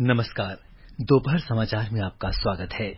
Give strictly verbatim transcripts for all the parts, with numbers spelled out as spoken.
नमस्कार। दोपहर समाचार में आपका स्वागत है।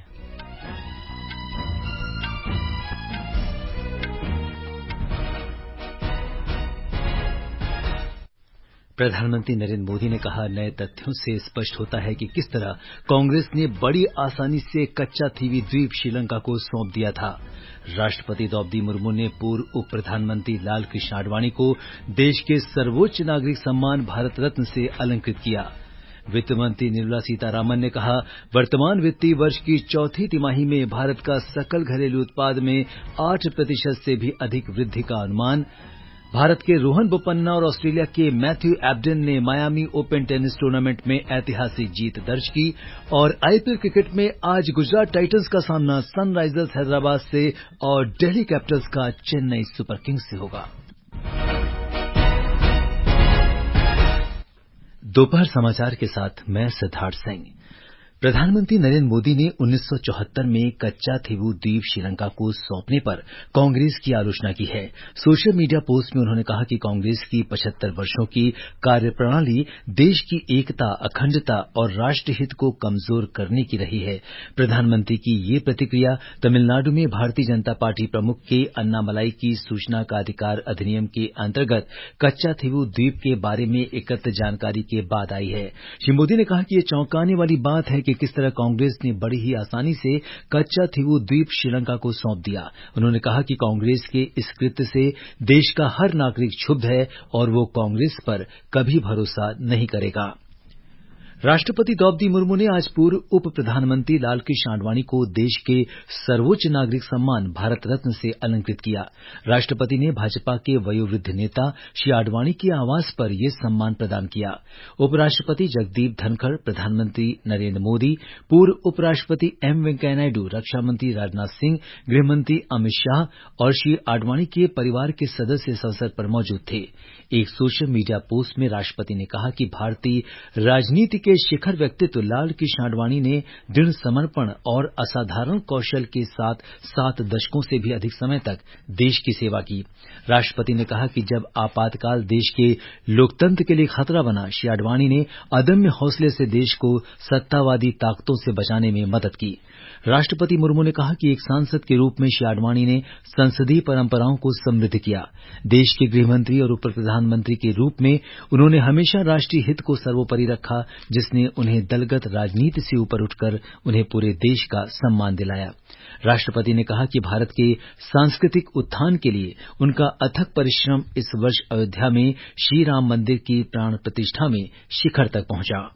प्रधानमंत्री नरेंद्र मोदी ने कहा, नए तथ्यों से स्पष्ट होता है कि किस तरह कांग्रेस ने बड़ी आसानी से कच्चा थीवी द्वीप श्रीलंका को सौंप दिया था। राष्ट्रपति द्रौपदी मुर्मू ने पूर्व उप प्रधानमंत्री लाल कृष्ण आडवाणी को देश के सर्वोच्च नागरिक सम्मान भारत रत्न से अलंकृत किया। वित्त मंत्री निर्मला सीतारामन ने कहा, वर्तमान वित्तीय वर्ष की चौथी तिमाही में भारत का सकल घरेलू उत्पाद में आठ प्रतिशत से भी अधिक वृद्धि का अनुमान। भारत के रोहन बोपन्ना और ऑस्ट्रेलिया के मैथ्यू एबडन ने मायामी ओपन टेनिस टूर्नामेंट में ऐतिहासिक जीत दर्ज की। और आईपीएल क्रिकेट में आज गुजरात टाइटंस का सामना सनराइजर्स हैदराबाद से और दिल्ली कैपिटल्स का चेन्नई सुपर किंग्स से होगा। दोपहर समाचार के साथ मैं सिद्धार्थ सिंह। प्रधानमंत्री नरेंद्र मोदी ने उन्नीस सौ चौहत्तर में कच्चा थीवू द्वीप श्रीलंका को सौंपने पर कांग्रेस की आलोचना की है। सोशल मीडिया पोस्ट में उन्होंने कहा कि कांग्रेस की पचहत्तर वर्षों की कार्यप्रणाली देश की एकता, अखंडता और राष्ट्रहित को कमजोर करने की रही है। प्रधानमंत्री की ये प्रतिक्रिया तमिलनाडु में भारतीय जनता पार्टी प्रमुख के अन्नामलाई की सूचना का अधिकार अधिनियम के अंतर्गत कच्चा थीवू द्वीप के बारे में एकत्र जानकारी के बाद आई है। श्री मोदी ने कहा कि ये चौंकाने वाली बात है कि किस तरह कांग्रेस ने बड़ी ही आसानी से कच्चा थीवू द्वीप श्रीलंका को सौंप दिया। उन्होंने कहा कि कांग्रेस के इस कृत्य से देश का हर नागरिक क्षुब्ध है और वो कांग्रेस पर कभी भरोसा नहीं करेगा। राष्ट्रपति द्रौपदी मुर्मू ने आज पूर्व उप प्रधानमंत्री लालकृष्ण आडवाणी को देश के सर्वोच्च नागरिक सम्मान भारत रत्न से अलंकृत किया। राष्ट्रपति ने भाजपा के वयोवृद्ध नेता श्री आडवाणी के आवास पर यह सम्मान प्रदान किया। उपराष्ट्रपति जगदीप धनखड़, प्रधानमंत्री नरेंद्र मोदी, पूर्व उपराष्ट्रपति एम वेंकैया नायडू, रक्षा मंत्री राजनाथ सिंह, गृहमंत्री अमित शाह और श्री आडवाणी के परिवार के सदस्य इस अवसर पर मौजूद थे। एक सोशल मीडिया पोस्ट में राष्ट्रपति ने कहा कि भारतीय राजनीति के शिखर व्यक्तित्व लाल कृष्ण आडवाणी ने दृढ़ समर्पण और असाधारण कौशल के साथ सात दशकों से भी अधिक समय तक देश की सेवा की। राष्ट्रपति ने कहा कि जब आपातकाल देश के लोकतंत्र के लिए खतरा बना, श्री आडवाणी ने अदम्य हौसले से देश को सत्तावादी ताकतों से बचाने में मदद की। राष्ट्रपति मुर्मू ने कहा कि एक सांसद के रूप में श्री आडवाणी ने संसदीय परंपराओं को समृद्ध किया। देश के गृहमंत्री और उप प्रधानमंत्री के रूप में उन्होंने हमेशा राष्ट्रीय हित को सर्वोपरि रखा, जिसने उन्हें दलगत राजनीति से ऊपर उठकर उन्हें पूरे देश का सम्मान दिलाया। राष्ट्रपति ने कहा कि भारत के सांस्कृतिक उत्थान के लिए उनका अथक परिश्रम इस वर्ष अयोध्या में श्री राम मंदिर की प्राण प्रतिष्ठा में शिखर तक पहुंचा।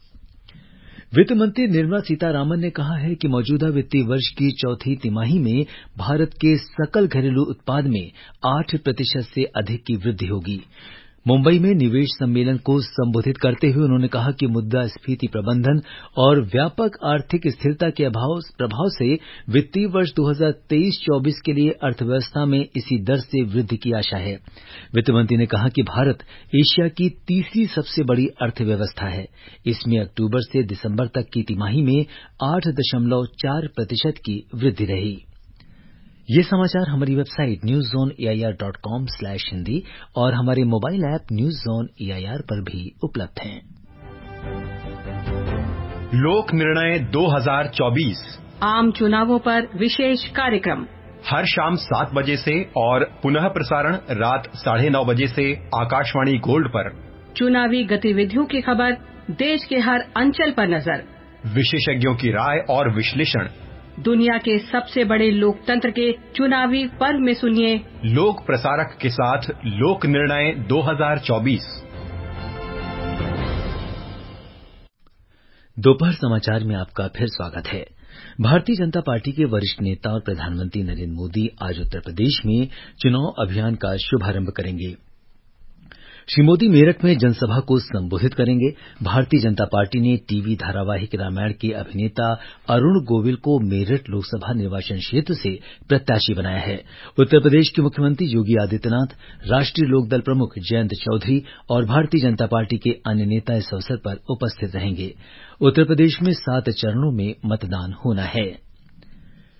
वित्त मंत्री निर्मला सीतारामन ने कहा है कि मौजूदा वित्तीय वर्ष की चौथी तिमाही में भारत के सकल घरेलू उत्पाद में आठ प्रतिशत से अधिक की वृद्धि होगी। मुंबई में निवेश सम्मेलन को संबोधित करते हुए उन्होंने कहा कि मुद्रास्फीति प्रबंधन और व्यापक आर्थिक स्थिरता के प्रभाव से वित्तीय वर्ष दो हज़ार तेईस चौबीस के लिए अर्थव्यवस्था में इसी दर से वृद्धि की आशा है। वित्त मंत्री ने कहा कि भारत एशिया की तीसरी सबसे बड़ी अर्थव्यवस्था है। इसमें अक्टूबर से दिसंबर तक की तिमाही में आठ दशमलव चार प्रतिशत की वृद्धि रही। ये समाचार हमारी website news on A I R dot com slash Hindi और हमारे mobile app news on A I R पर भी उपलब्ध हैं। लोक निर्णय दो हज़ार चौबीस आम चुनावों पर विशेष कार्यक्रम हर शाम सात बजे से और पुनः प्रसारण रात साढ़े नौ बजे से आकाशवाणी गोल्ड पर। चुनावी गतिविधियों की खबर, देश के हर अंचल पर नजर, विशेषज्ञों की राय और विश्लेषण, दुनिया के सबसे बड़े लोकतंत्र के चुनावी पर्व में सुनिए लोक प्रसारक के साथ लोक निर्णय दो हज़ार चौबीस। दोपहर समाचार में आपका फिर स्वागत है। भारतीय जनता पार्टी के वरिष्ठ नेता और प्रधानमंत्री नरेंद्र मोदी आज उत्तर प्रदेश में चुनाव अभियान का शुभारंभ करेंगे। श्री मोदी मेरठ में जनसभा को संबोधित करेंगे। भारतीय जनता पार्टी ने टीवी धारावाहिक रामायण के अभिनेता अरुण गोविल को मेरठ लोकसभा निर्वाचन क्षेत्र से प्रत्याशी बनाया है। उत्तर प्रदेश के मुख्यमंत्री योगी आदित्यनाथ, राष्ट्रीय लोकदल प्रमुख जयंत चौधरी और भारतीय जनता पार्टी के अन्य नेता इस अवसर पर उपस्थित रहेंगे। उत्तर प्रदेश में सात चरणों में मतदान होना है।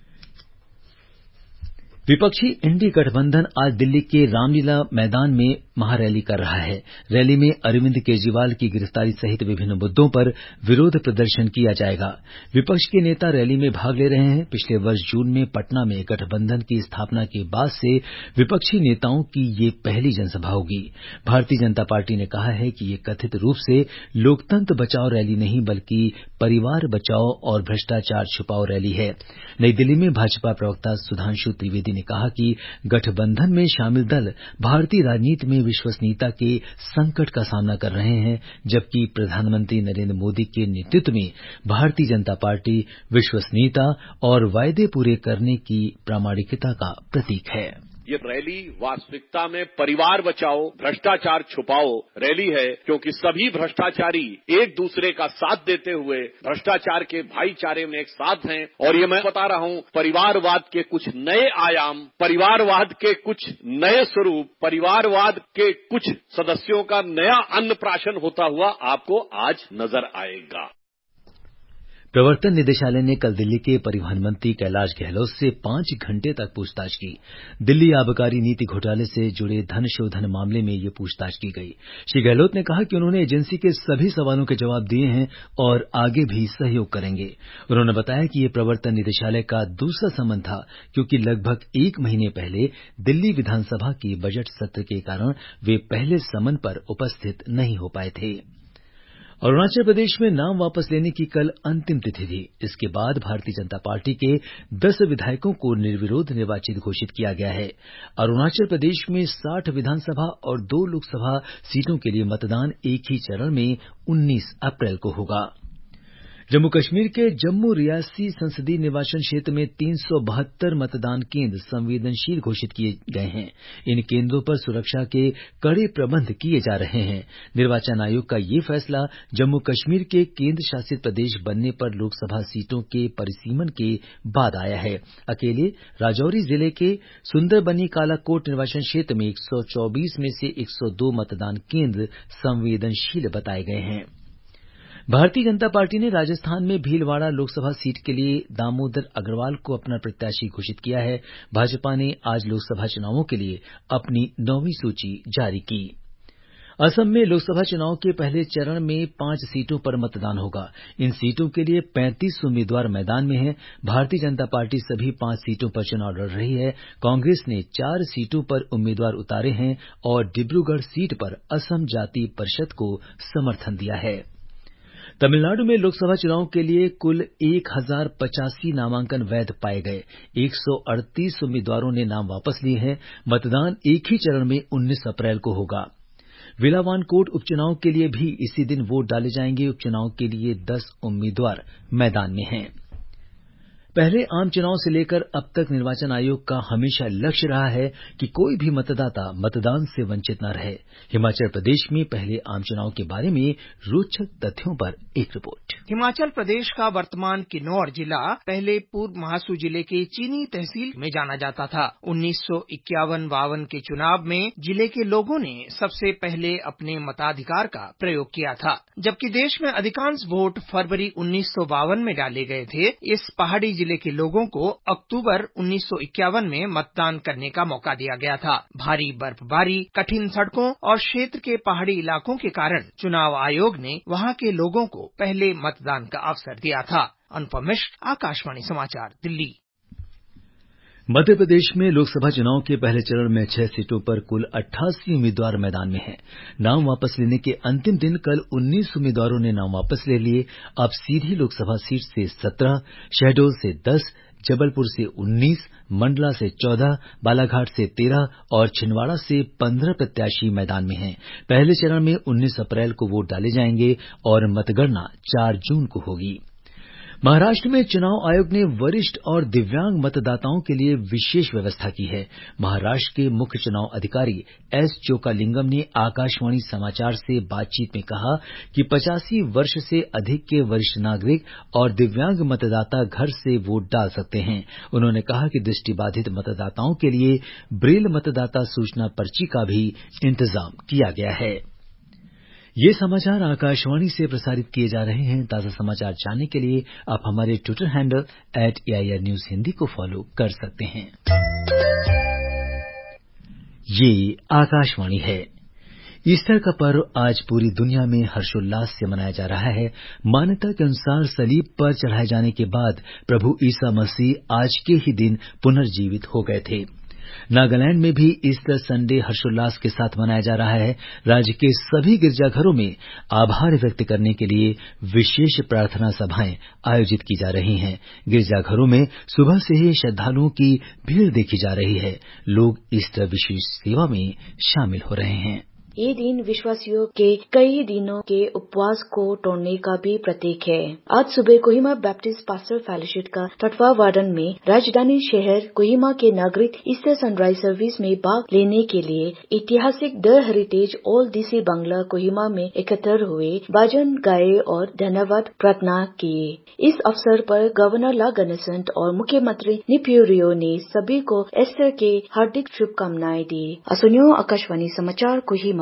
विपक्षी इंडी गठबंधन आज दिल्ली के रामलीला मैदान में महारैली कर रहा है। रैली में अरविंद केजरीवाल की गिरफ्तारी सहित विभिन्न मुद्दों पर विरोध प्रदर्शन किया जाएगा। विपक्ष के नेता रैली में भाग ले रहे हैं। पिछले वर्ष जून में पटना में गठबंधन की स्थापना के बाद से विपक्षी नेताओं की ये पहली जनसभा होगी। भारतीय जनता पार्टी ने कहा है कि ये कथित रूप से लोकतंत्र बचाओ रैली नहीं बल्कि परिवार बचाओ और भ्रष्टाचार छुपाओ रैली है। नई दिल्ली में भाजपा प्रवक्ता सुधांशु त्रिवेदी ने कहा कि गठबंधन में शामिल दल भारतीय राजनीति में विश्वसनीयता के संकट का सामना कर रहे हैं, जबकि प्रधानमंत्री नरेंद्र मोदी के नेतृत्व में भारतीय जनता पार्टी विश्वसनीयता और वायदे पूरे करने की प्रामाणिकता का प्रतीक है। ये रैली वास्तविकता में परिवार बचाओ भ्रष्टाचार छुपाओ रैली है, क्योंकि सभी भ्रष्टाचारी एक दूसरे का साथ देते हुए भ्रष्टाचार के भाईचारे में एक साथ हैं। और ये मैं बता रहा हूं, परिवारवाद के कुछ नए आयाम, परिवारवाद के कुछ नए स्वरूप, परिवारवाद के कुछ सदस्यों का नया अन्नप्राशन होता हुआ आपको आज नजर आएगा। प्रवर्तन निदेशालय ने कल दिल्ली के परिवहन मंत्री कैलाश गहलोत से पांच घंटे तक पूछताछ की। दिल्ली आबकारी नीति घोटाले से जुड़े धन शोधन मामले में ये पूछताछ की गई। श्री गहलोत ने कहा कि उन्होंने एजेंसी के सभी सवालों के जवाब दिए हैं और आगे भी सहयोग करेंगे। उन्होंने बताया कि ये प्रवर्तन निदेशालय का दूसरा समन था, क्योंकि लगभग एक महीने पहले दिल्ली विधानसभा के बजट सत्र के कारण वे पहले समन पर उपस्थित नहीं हो पाए थे। अरुणाचल प्रदेश में नाम वापस लेने की कल अंतिम तिथि थी। इसके बाद भारतीय जनता पार्टी के दस विधायकों को निर्विरोध निर्वाचित घोषित किया गया है। अरुणाचल प्रदेश में साठ विधानसभा और दो लोकसभा सीटों के लिए मतदान एक ही चरण में उन्नीस अप्रैल को होगा। जम्मू कश्मीर के जम्मू रियासी संसदीय निर्वाचन क्षेत्र में तीन सौ बहत्तर मतदान केंद्र संवेदनशील घोषित किए गए हैं। इन केंद्रों पर सुरक्षा के कड़े प्रबंध किए जा रहे हैं। निर्वाचन आयोग का ये फैसला जम्मू कश्मीर के केंद्र शासित प्रदेश बनने पर लोकसभा सीटों के परिसीमन के बाद आया है। अकेले राजौरी जिले के सुंदरबनी कालाकोट निर्वाचन क्षेत्र में एक सौ चौबीस में से एक सौ दो मतदान केंद्र संवेदनशील बताए गए हैं। भारतीय जनता पार्टी ने राजस्थान में भीलवाड़ा लोकसभा सीट के लिए दामोदर अग्रवाल को अपना प्रत्याशी घोषित किया है। भाजपा ने आज लोकसभा चुनावों के लिए अपनी नौवीं सूची जारी की। असम में लोकसभा चुनाव के पहले चरण में पांच सीटों पर मतदान होगा। इन सीटों के लिए पैंतीस उम्मीदवार मैदान में हैं। भारतीय जनता पार्टी सभी पांच सीटों पर चुनाव लड़ रही है। कांग्रेस ने चार सीटों पर उम्मीदवार उतारे हैं और डिब्रूगढ़ सीट पर असम जाति परिषद को समर्थन दिया है। तमिलनाडु में लोकसभा चुनाव के लिए कुल एक हजार पचासी नामांकन वैध पाए गए। एक सौ अड़तीस उम्मीदवारों ने नाम वापस लिए हैं। मतदान एक ही चरण में उन्नीस अप्रैल को होगा। विलावानकोट उपचुनाव के लिए भी इसी दिन वोट डाले जाएंगे। उपचुनाव के लिए दस उम्मीदवार मैदान में हैं। पहले आम चुनाव से लेकर अब तक निर्वाचन आयोग का हमेशा लक्ष्य रहा है कि कोई भी मतदाता मतदान से वंचित न रहे। हिमाचल प्रदेश में पहले आम चुनाव के बारे में रोचक तथ्यों पर एक रिपोर्ट। हिमाचल प्रदेश का वर्तमान किन्नौर जिला पहले पूर्व महासू जिले के चीनी तहसील में जाना जाता था। उन्नीस सौ इक्यावन बावन के चुनाव में जिले के लोगों ने सबसे पहले अपने मताधिकार का प्रयोग किया था। जबकि देश में अधिकांश वोट फरवरी उन्नीस सौ बावन में डाले गए थे, इस पहाड़ी जिले के लोगों को अक्टूबर उन्नीस सौ इक्यावन में मतदान करने का मौका दिया गया था। भारी बर्फबारी, कठिन सड़कों और क्षेत्र के पहाड़ी इलाकों के कारण चुनाव आयोग ने वहां के लोगों को पहले मतदान का अवसर दिया था। अनुपम मिश्र, आकाशवाणी समाचार, दिल्ली। मध्य प्रदेश में लोकसभा चुनाव के पहले चरण में छह सीटों पर कुल अट्ठासी उम्मीदवार मैदान में हैं। नाम वापस लेने के अंतिम दिन कल उन्नीस उम्मीदवारों ने नाम वापस ले लिए। अब सीधी लोकसभा सीट से सत्रह, शहडोल से दस, जबलपुर से उन्नीस, मंडला से चौदह, बालाघाट से तेरह और छिंदवाड़ा से पंद्रह प्रत्याशी मैदान में हैं। पहले चरण में उन्नीस अप्रैल को वोट डाले जाएंगे और मतगणना चार जून को होगी। महाराष्ट्र में चुनाव आयोग ने वरिष्ठ और दिव्यांग मतदाताओं के लिए विशेष व्यवस्था की है। महाराष्ट्र के मुख्य चुनाव अधिकारी एस चोकालिंगम ने आकाशवाणी समाचार से बातचीत में कहा कि पचासी वर्ष से अधिक के वरिष्ठ नागरिक और दिव्यांग मतदाता घर से वोट डाल सकते हैं। उन्होंने कहा कि दृष्टिबाधित मतदाताओं के लिए ब्रेल मतदाता सूचना पर्ची का भी इंतजाम किया गया है। ये समाचार आकाशवाणी से प्रसारित किए जा रहे हैं। ताज़ा समाचार जानने के लिए आप हमारे Twitter handle at AIR news Hindi को फॉलो कर सकते हैं। ये आकाशवाणी है। ईस्टर का पर्व आज पूरी दुनिया में हर्षोल्लास से मनाया जा रहा है। मान्यता के अनुसार सलीब पर चढ़ाए जाने के बाद प्रभु ईसा मसीह आज के ही दिन पुनर्जीवित हो गए थे। नागालैंड में भी ईस्टर संडे हर्षोल्लास के साथ मनाया जा रहा है। राज्य के सभी गिरजाघरों में आभार व्यक्त करने के लिए विशेष प्रार्थना सभाएं आयोजित की जा रही हैं। गिरजाघरों में सुबह से ही श्रद्धालुओं की भीड़ देखी जा रही है। लोग ईस्टर विशेष सेवा में शामिल हो रहे हैं। ये दिन विश्वासियों के कई दिनों के उपवास को तोड़ने का भी प्रतीक है। आज सुबह कोहिमा बैप्टिस्ट पास्टर फेलोशिप का तत्वावधान में राजधानी शहर कोहिमा के नागरिक ईस्टर सनराइज सर्विस में भाग लेने के लिए ऐतिहासिक the heritage old DC bungalow Kohima में एकत्र हुए, भजन गाए और धन्यवाद प्रार्थना किए। इस अवसर पर गवर्नर ला गणेशंत और मुख्यमंत्री निफ्यू रियो ने सभी को ईस्टर के हार्दिक शुभकामनाएं दी। असुनियो आकाशवाणी समाचार कोहिमा।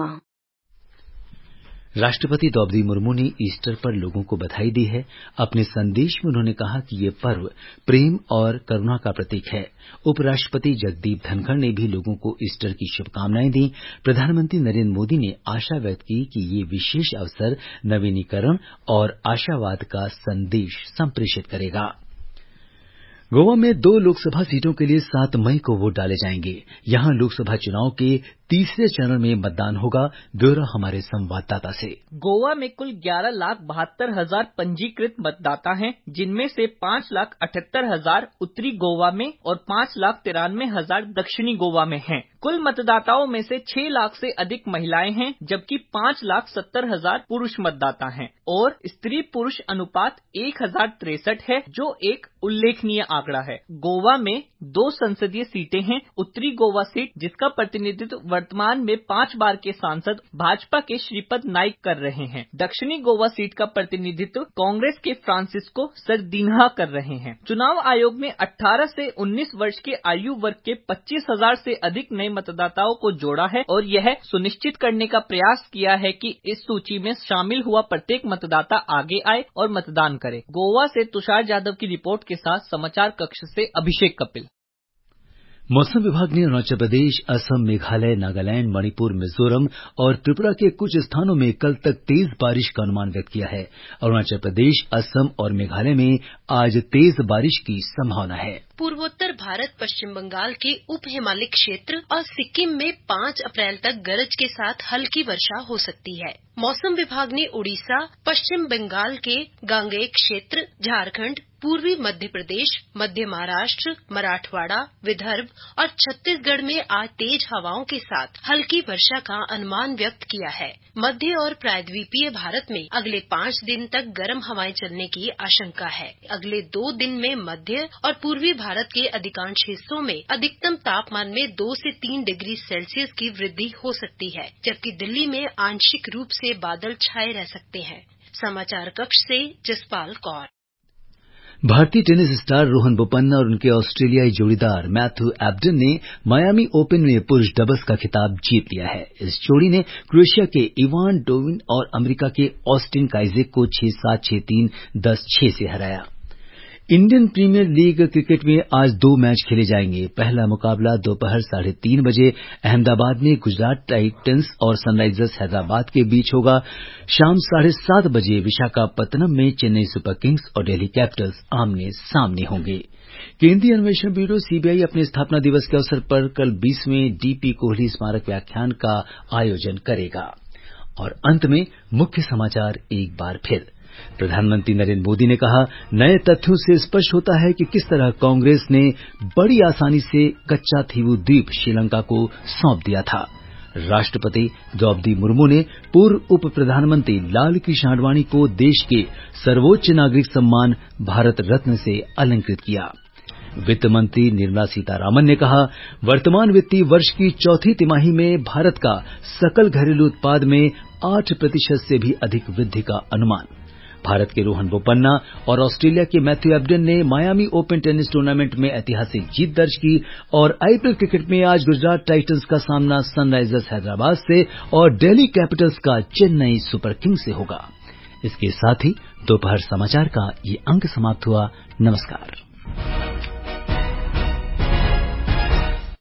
राष्ट्रपति द्रौपदी मुर्मू ने ईस्टर पर लोगों को बधाई दी है। अपने संदेश में उन्होंने कहा कि ये पर्व प्रेम और करुणा का प्रतीक है। उपराष्ट्रपति जगदीप धनखड़ ने भी लोगों को ईस्टर की शुभकामनाएं दी। प्रधानमंत्री नरेंद्र मोदी ने आशा व्यक्त की कि ये विशेष अवसर नवीनीकरण और आशावाद का संदेश संप्रेषित करेगा। गोवा में दो लोकसभा सीटों के लिए सात मई को वोट डाले जाएंगे। यहां लोकसभा चुनाव के तीसरे चरण में मतदान होगा। ब्यौरा हमारे संवाददाता से। गोवा में कुल ग्यारह लाख बहत्तर हजार पंजीकृत मतदाता हैं, जिनमें से पाँच लाख अठहत्तर हजार उत्तरी गोवा में और पाँच लाख तिरानवे हजार दक्षिणी गोवा में हैं। कुल मतदाताओं में से छह लाख से अधिक महिलाएं हैं, जबकि पाँच लाख सत्तर हजार पुरुष मतदाता हैं और स्त्री पुरुष अनुपात एक हजार तिरसठ है, जो एक उल्लेखनीय आंकड़ा है। गोवा में दो संसदीय सीटें हैं। उत्तरी गोवा सीट, जिसका प्रतिनिधित्व वर्तमान में पांच बार के सांसद भाजपा के श्रीपद नाइक कर रहे हैं। दक्षिणी गोवा सीट का प्रतिनिधित्व कांग्रेस के फ्रांसिस्को सरदिन्हा कर रहे हैं। चुनाव आयोग ने अठारह से उन्नीस वर्ष के आयु वर्ग के पच्चीस हजार से अधिक नए मतदाताओं को जोड़ा है और यह सुनिश्चित करने का प्रयास किया है कि इस सूची में शामिल हुआ प्रत्येक मतदाता आगे आए और मतदान करे। गोवा से तुषार यादव की रिपोर्ट के साथ समाचार कक्ष से अभिषेक कपिल। मौसम विभाग ने अरुणाचल प्रदेश, असम, मेघालय, नागालैंड, मणिपुर, मिजोरम और त्रिपुरा के कुछ स्थानों में कल तक तेज बारिश का अनुमान व्यक्त किया है। अरुणाचल प्रदेश, असम और मेघालय में आज तेज बारिश की संभावना है। पूर्वोत्तर भारत, पश्चिम बंगाल के उप हिमालय क्षेत्र और सिक्किम में पाँच अप्रैल तक गरज के साथ हल्की वर्षा हो सकती है। मौसम विभाग ने उड़ीसा, पश्चिम बंगाल के गांगेय क्षेत्र, झारखंड, पूर्वी मध्य प्रदेश, मध्य महाराष्ट्र, मराठवाड़ा, विदर्भ और छत्तीसगढ़ में आज तेज हवाओं के साथ हल्की वर्षा का अनुमान व्यक्त किया है। मध्य और प्रायद्वीपीय भारत में अगले पाँच दिन तक गर्म हवाएं चलने की आशंका है। अगले दो दिन में मध्य और पूर्वी भारत के अधिकांश हिस्सों में अधिकतम तापमान में दो से तीन डिग्री सेल्सियस की वृद्धि हो सकती है, जबकि दिल्ली में आंशिक रूप से बादल छाए रह सकते हैं। समाचार कक्ष से जसपाल कौर। भारतीय टेनिस स्टार रोहन बोपन्ना और उनके ऑस्ट्रेलियाई जोड़ीदार मैथ्यू एबडन ने मायामी ओपन में पुरुष डबल्स का खिताब जीत लिया है। इस जोड़ी ने क्रोएशिया के इवान डोविन और अमेरिका के ऑस्टिन काइजेक को छह सात, छह तीन, दस छह से हराया। इंडियन प्रीमियर लीग क्रिकेट में आज दो मैच खेले जाएंगे। पहला मुकाबला दोपहर साढ़े तीन बजे अहमदाबाद में गुजरात टाइटंस और सनराइजर्स हैदराबाद के बीच होगा। शाम साढ़े सात बजे विशाखापत्तनम में चेन्नई सुपर किंग्स और दिल्ली कैपिटल्स आमने सामने होंगे। केंद्रीय अन्वेषण ब्यूरो सीबीआई अपने स्थापना दिवस के अवसर पर कल बीसवें डीपी कोहली स्मारक व्याख्यान का आयोजन करेगा। और अंत में मुख्य समाचार एक बार फिर। प्रधानमंत्री नरेंद्र मोदी ने कहा, नए तथ्यों से स्पष्ट होता है कि किस तरह कांग्रेस ने बड़ी आसानी से कच्चा थीवू द्वीप श्रीलंका को सौंप दिया था। राष्ट्रपति द्रौपदी मुर्मू ने पूर्व उप प्रधानमंत्री लाल कृष्ण आडवाणी को देश के सर्वोच्च नागरिक सम्मान भारत रत्न से अलंकृत किया। वित्त मंत्री निर्मला सीतारामन ने कहा, वर्तमान वित्तीय वर्ष की चौथी तिमाही में भारत का सकल घरेलू उत्पाद में आठ प्रतिशत से भी अधिक वृद्धि का अनुमान। भारत के रोहन बोपन्ना और ऑस्ट्रेलिया के मैथ्यू एबडन ने मायामी ओपन टेनिस टूर्नामेंट में ऐतिहासिक जीत दर्ज की। और आईपीएल क्रिकेट में आज गुजरात टाइटंस का सामना सनराइजर्स हैदराबाद से और दिल्ली कैपिटल्स का चेन्नई सुपर किंग्स से होगा। इसके साथ ही दोपहर समाचार का ये अंक समाप्त हुआ। नमस्कार।